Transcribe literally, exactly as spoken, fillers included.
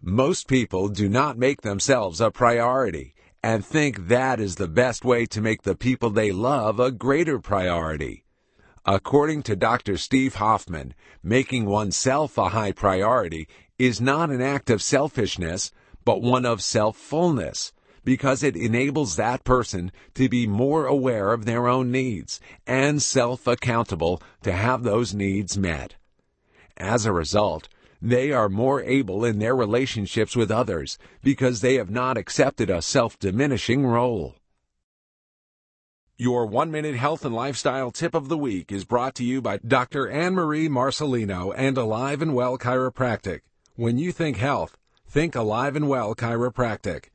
Most people do not make themselves a priority and think that is the best way to make the people they love a greater priority. According to Doctor Steve Hoffman, making oneself a high priority is not an act of selfishness, but one of self-fullness, because it enables that person to be more aware of their own needs and self-accountable to have those needs met. As a result, they are more able in their relationships with others because they have not accepted a self-diminishing role. Your one-minute health and lifestyle tip of the week is brought to you by Doctor Anne-Marie Marcelino and Alive and Well Chiropractic. When you think health, think Alive and Well Chiropractic.